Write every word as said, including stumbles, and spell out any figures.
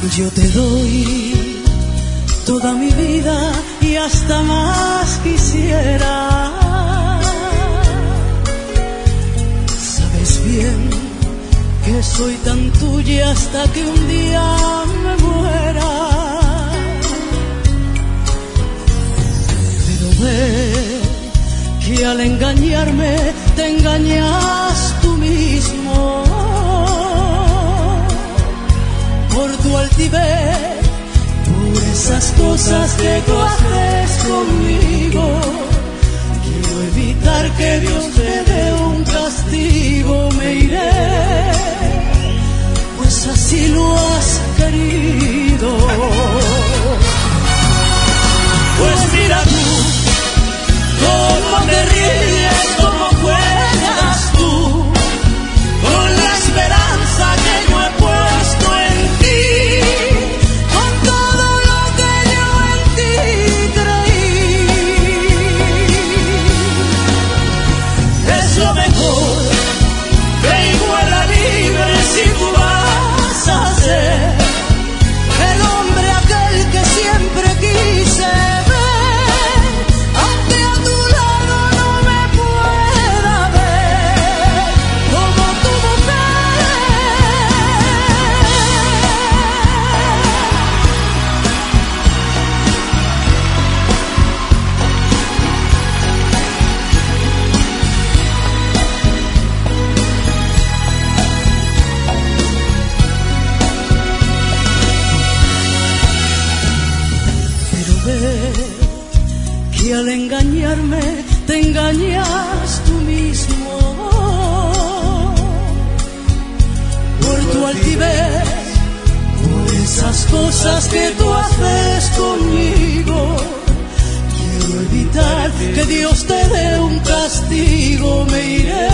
Yo te doy toda mi vida y hasta más quisiera. Sabes bien que soy tan tuya hasta que un día me muera. Pero ve que al engañarme te engañas tú mismo. Por tu altivez, por esas cosas que tú haces conmigo, quiero evitar que Dios te dé un castigo. Me iré, pues así lo has querido. Pues mira tú, cómo te ríes, cómo juegas tú, con la esperanza que yo he puesto en ti, con todo lo que yo en ti creí. Es lo mejor, ve y vuela libre si tú vas a ser el hombre aquel que siempre quise ver, aunque a tu lado no me pueda ver como tu mujer. Pero ve que al engañarme te engañas tú mismo. Por tu altivez, por esas cosas que tú haces conmigo, quiero evitar que Dios te dé un castigo. Me iré,